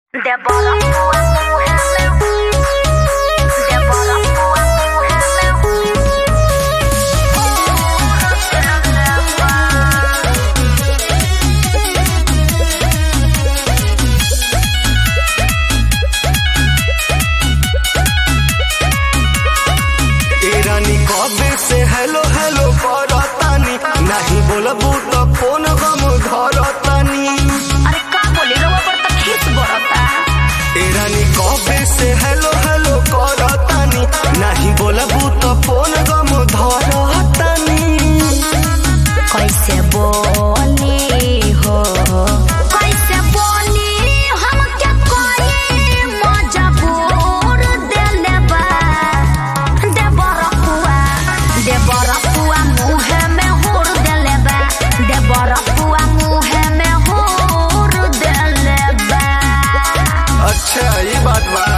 कबे से hello hello करतानी नहीं बोलबू तो फोन हम धरतानी। अरे का बोले रवा पर तक खींच बरता। ए रानी कबे से हेलो हेलो करतानी नहीं बोलबू तो फोन हम धरतानी। कैसे बोली हो कैसे बोली हम क्या कोई मजबूर दिल बा देवरपुआ मुहे में हुर दिल बा देवरपुआ मुहे में हुर दिल बा। अच्छा ये बात बा।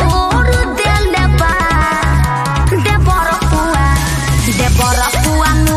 देवरपुआ